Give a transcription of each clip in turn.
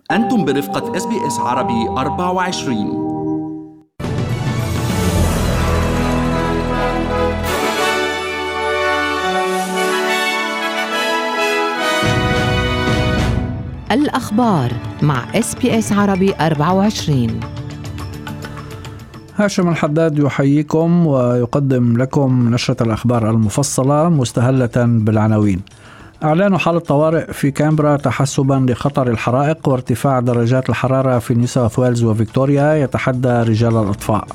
أنتم برفقة SBS عربي 24. الأخبار مع SBS عربي 24. هاشم الحداد يحييكم ويقدم لكم نشرة الأخبار المفصلة مستهلة بالعناوين. أعلان حالة طوارئ في كامبرا تحسبا لخطر الحرائق وارتفاع درجات الحرارة في نيو ساوث ويلز وفيكتوريا، يتحدى رجال الإطفاء.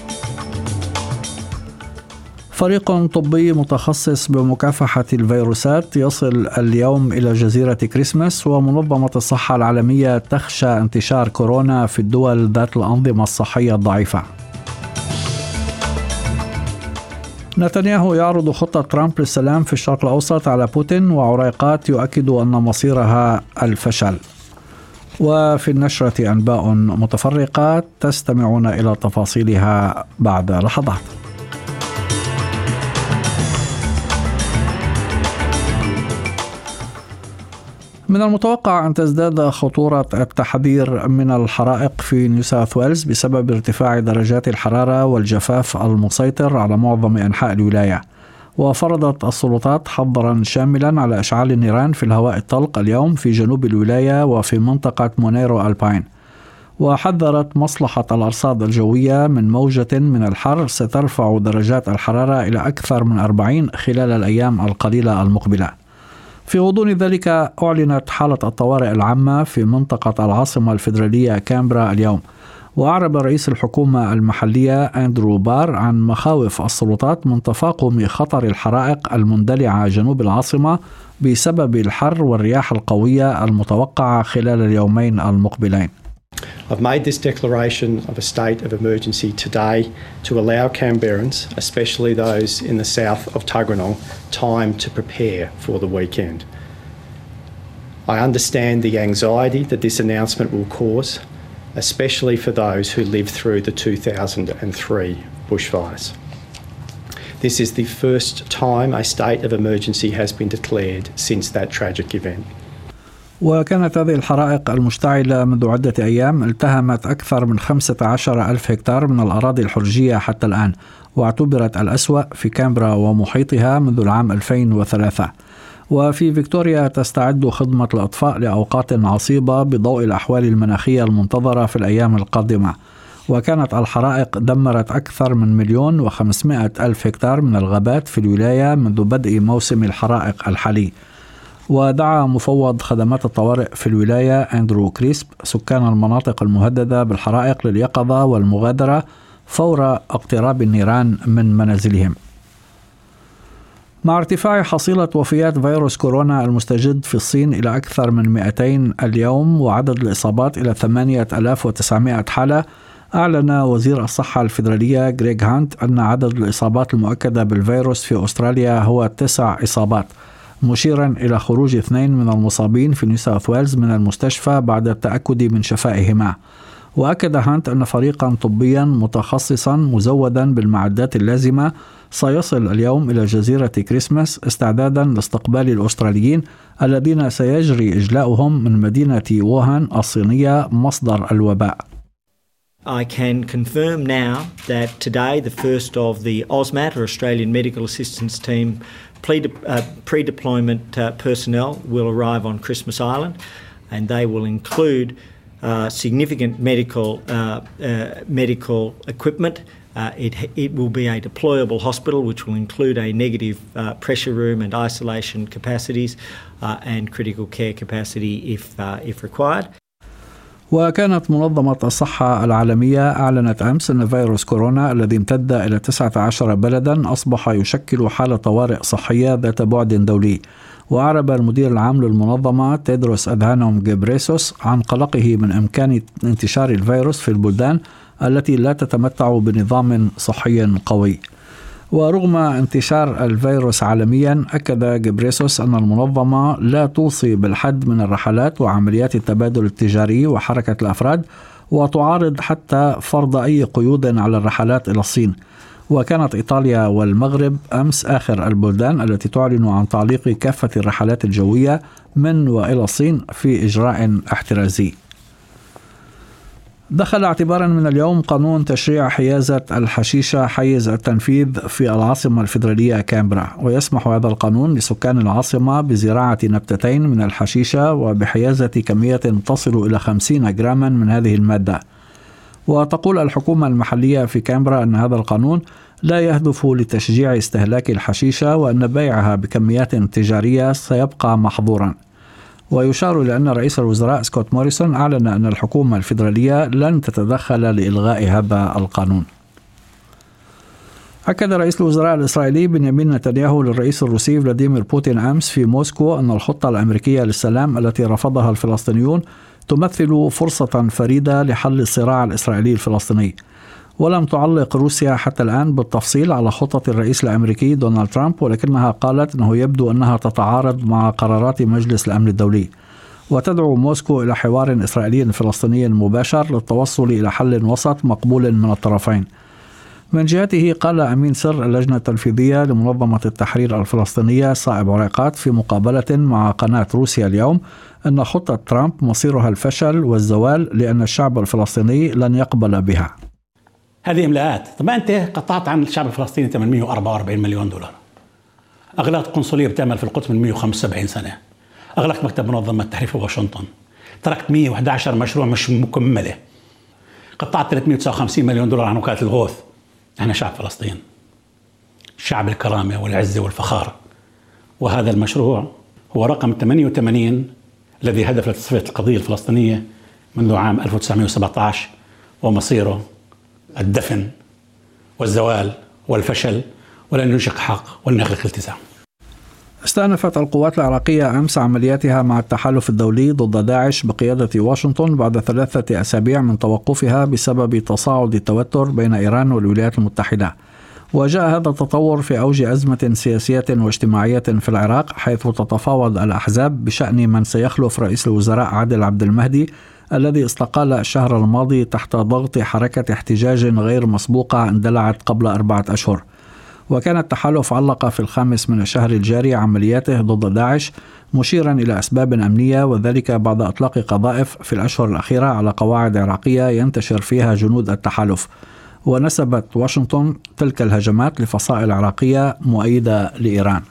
فريق طبي متخصص بمكافحة الفيروسات يصل اليوم إلى جزيرة كريسماس، ومنظمة الصحة العالمية تخشى انتشار كورونا في الدول ذات الأنظمة الصحية الضعيفة. نتنياهو يعرض خطة ترامب للسلام في الشرق الأوسط على بوتين، وعريقات يؤكد أن مصيرها الفشل. وفي النشرة أنباء متفرقة تستمعون إلى تفاصيلها بعد لحظات. من المتوقع أن تزداد خطورة التحذير من الحرائق في نيو ساوث ويلز بسبب ارتفاع درجات الحرارة والجفاف المسيطر على معظم أنحاء الولاية، وفرضت السلطات حظرا شاملا على إشعال النيران في الهواء الطلق اليوم في جنوب الولاية وفي منطقة مونيرو ألباين. وحذرت مصلحة الأرصاد الجوية من موجة من الحر سترفع درجات الحرارة إلى أكثر من 40 خلال الأيام القليلة المقبلة. في غضون ذلك أعلنت حالة الطوارئ العامة في منطقة العاصمة الفيدرالية كامبرا اليوم، وأعرب رئيس الحكومة المحلية أندرو بار عن مخاوف السلطات من تفاقم خطر الحرائق المندلعة جنوب العاصمة بسبب الحر والرياح القوية المتوقعة خلال اليومين المقبلين. I've made this declaration of a state of emergency today to allow Canberrans, especially those in the south of Tuggeranong, time to prepare for the weekend. I understand the anxiety that this announcement will cause, especially for those who lived through the 2003 bushfires. This is the first time a state of emergency has been declared since that tragic event. وكانت هذه الحرائق المشتعلة منذ عدة أيام التهمت أكثر من 15,000 هكتار من الأراضي الحرجية حتى الآن، واعتبرت الأسوأ في كامبرا ومحيطها منذ العام 2003. وفي فيكتوريا تستعد خدمة الإطفاء لأوقات عصيبة بضوء الأحوال المناخية المنتظرة في الأيام القادمة. وكانت الحرائق دمرت أكثر من 1,500,000 هكتار من الغابات في الولاية منذ بدء موسم الحرائق الحالي. ودعا مفوض خدمات الطوارئ في الولاية أندرو كريسب سكان المناطق المهددة بالحرائق لليقظة والمغادرة فور اقتراب النيران من منازلهم. مع ارتفاع حصيلة وفيات فيروس كورونا المستجد في الصين إلى أكثر من 200 اليوم وعدد الإصابات إلى 8,900 حالة، أعلن وزير الصحة الفيدرالية غريغ هانت أن عدد الإصابات المؤكدة بالفيروس في أستراليا هو 9 إصابات، مشيرا إلى خروج 2 من المصابين في نيو ساوث ويلز من المستشفى بعد التأكد من شفائهما. وأكد هانت أن فريقا طبيا متخصصا مزودا بالمعدات اللازمة سيصل اليوم إلى جزيرة كريسماس استعدادا لاستقبال الأستراليين الذين سيجري إجلاؤهم من مدينة ووهان الصينية مصدر الوباء. I can confirm now that today the first of the AUSMAT, or Australian Medical Assistance Team, pre-deployment personnel will arrive on Christmas Island, and they will include significant medical equipment. It will be a deployable hospital, which will include a negative pressure room and isolation capacities and critical care capacity if required. وكانت منظمة الصحة العالمية أعلنت أمس أن فيروس كورونا الذي امتد إلى 19 بلدا أصبح يشكل حالة طوارئ صحية ذات بعد دولي. وأعرب المدير العام للمنظمة تيدروس أدهانوم غيبريسوس عن قلقه من إمكان انتشار الفيروس في البلدان التي لا تتمتع بنظام صحي قوي. ورغم انتشار الفيروس عالميا، أكد غيبريسوس أن المنظمة لا توصي بالحد من الرحلات وعمليات التبادل التجاري وحركة الأفراد، وتعارض حتى فرض أي قيود على الرحلات إلى الصين. وكانت إيطاليا والمغرب أمس آخر البلدان التي تعلن عن تعليق كافة الرحلات الجوية من وإلى الصين في إجراء احترازي. دخل اعتبارا من اليوم قانون تشريع حيازة الحشيشة حيز التنفيذ في العاصمة الفيدرالية كامبرا، ويسمح هذا القانون لسكان العاصمة بزراعة نبتتين من الحشيشة وبحيازة كمية تصل إلى 50 جراما من هذه المادة. وتقول الحكومة المحلية في كامبرا أن هذا القانون لا يهدف لتشجيع استهلاك الحشيشة وأن بيعها بكميات تجارية سيبقى محظورا. ويشار إلى أن رئيس الوزراء سكوت موريسون أعلن أن الحكومة الفيدرالية لن تتدخل لإلغاء هذا القانون. أكد رئيس الوزراء الإسرائيلي بنيامين نتنياهو للرئيس الروسي فلاديمير بوتين أمس في موسكو أن الخطة الأمريكية للسلام التي رفضها الفلسطينيون تمثل فرصة فريدة لحل الصراع الإسرائيلي الفلسطيني. ولم تعلق روسيا حتى الآن بالتفصيل على خطة الرئيس الأمريكي دونالد ترامب، ولكنها قالت أنه يبدو أنها تتعارض مع قرارات مجلس الأمن الدولي، وتدعو موسكو إلى حوار إسرائيلي فلسطيني مباشر للتوصل إلى حل وسط مقبول من الطرفين. من جهته قال أمين سر اللجنة التنفيذية لمنظمة التحرير الفلسطينية صائب عريقات في مقابلة مع قناة روسيا اليوم أن خطة ترامب مصيرها الفشل والزوال لأن الشعب الفلسطيني لن يقبل بها. هذه إملاءات. طبعا أنت قطعت عن الشعب الفلسطيني 844 مليون دولار. أغلقت قنصلية بتعمل في القدس من 175 سنة. أغلقت مكتب منظمة التحرير في واشنطن. تركت 111 مشروع مش مكملة. قطعت 359 مليون دولار عن وكالة الغوث. احنا شعب فلسطين، شعب الكرامة والعزة والفخار، وهذا المشروع هو رقم 88 الذي هدف لتصفية القضية الفلسطينية منذ عام 1917، ومصيره الدفن والزوال والفشل ولن ينشق حق ولن يخلق التزام. استأنفت القوات العراقية أمس عملياتها مع التحالف الدولي ضد داعش بقيادة واشنطن بعد 3 أسابيع من توقفها بسبب تصاعد التوتر بين إيران والولايات المتحدة. وجاء هذا التطور في أوج أزمة سياسية واجتماعية في العراق، حيث تتفاوض الأحزاب بشأن من سيخلف رئيس الوزراء عادل عبد المهدي الذي استقال الشهر الماضي تحت ضغط حركة احتجاج غير مسبوقة اندلعت قبل 4 أشهر. وكان التحالف علق في 5 من الشهر الجاري عملياته ضد داعش، مشيرا إلى أسباب أمنية، وذلك بعد إطلاق قذائف في الأشهر الأخيرة على قواعد عراقية ينتشر فيها جنود التحالف. ونسبت واشنطن تلك الهجمات لفصائل عراقية مؤيدة لإيران.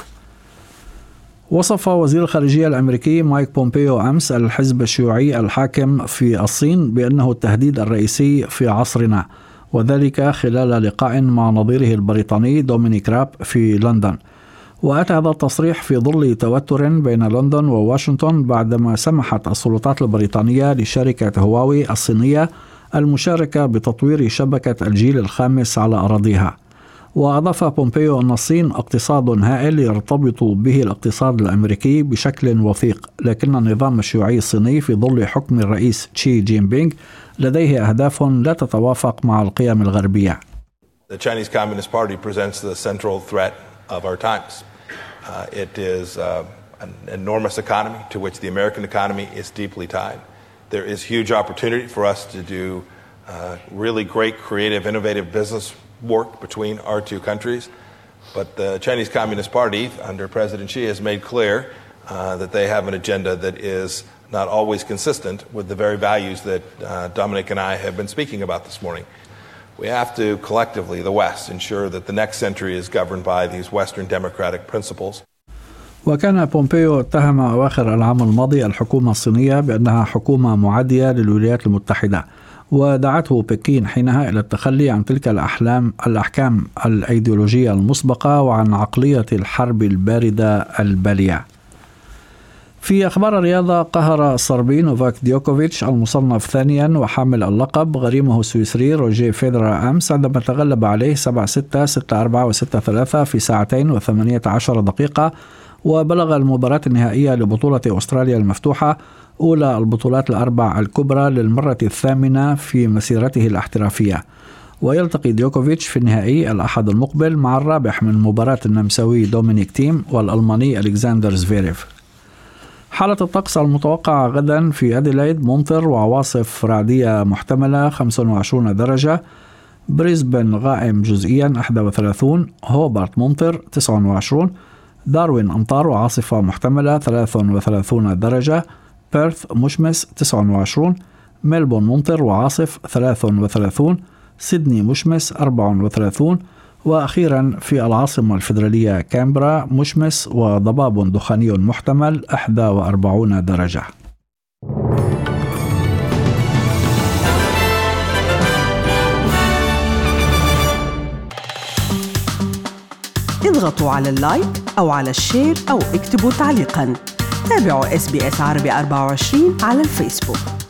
وصف وزير الخارجية الأمريكي مايك بومبيو أمس الحزب الشيوعي الحاكم في الصين بأنه التهديد الرئيسي في عصرنا، وذلك خلال لقاء مع نظيره البريطاني دومينيك راب في لندن. وأتى هذا التصريح في ظل توتر بين لندن وواشنطن بعدما سمحت السلطات البريطانية لشركة هواوي الصينية المشاركة بتطوير شبكة الجيل الخامس على أراضيها. وأضاف بومبيو أن الصين اقتصاد هائل يرتبط به الاقتصاد الأمريكي بشكل وثيق، لكن النظام الشيوعي الصيني في ظل حكم الرئيس شي جين بينغ لديه أهداف لا تتوافق مع القيم الغربية. The Chinese Communist Party presents the central threat of our times. It is an enormous economy to which the American economy is deeply tied. There is huge opportunity for us to do really great, creative, innovative business work between our two countries. But the Chinese Communist Party, under President Xi, has made clear that they have an agenda that is not always consistent with the very values that Dominic and I have been speaking about this morning. We have to collectively, the West, ensure that the next century is governed by these Western democratic principles. وكان بومبيو اتهم أواخر العام الماضي الحكومة الصينية بأنها حكومة معادية للولايات المتحدة، ودعته بكين حينها إلى التخلي عن تلك الأحكام الأيديولوجية المسبقة وعن عقلية الحرب الباردة البالية. في أخبار الرياضة، قهر الصربي نوفاك ديوكوفيتش المصنف ثانيا وحامل اللقب غريمه السويسري روجيه فيدرر أمس عندما تغلب عليه 7-6 6-4 و6-3 في 2 و18 دقيقة، وبلغ المباراة النهائية لبطولة أستراليا المفتوحة أولى البطولات الأربع الكبرى للمرة الثامنة في مسيرته الاحترافية. ويلتقي ديوكوفيتش في النهائي الأحد المقبل مع الرابح من مباراة النمساوي دومينيك تيم والألماني ألكسندر زفيريف. حالة الطقس المتوقعة غدا في أديلايد ممطر وعواصف رعدية محتملة 25 درجة، بريسبن غائم جزئيا 31، هوبارت ممطر 29، داروين أمطار وعاصفة محتملة 33 درجة، بيرث مشمس 29، ملبون ممطر وعاصف 33، سيدني مشمس 34، وأخيرا في العاصمة الفيدرالية كامبرا مشمس وضباب دخاني محتمل 41 درجة. اضغطوا على اللايك أو على الشير أو اكتبوا تعليقاً. تابعوا SBS عربي 24 على الفيسبوك.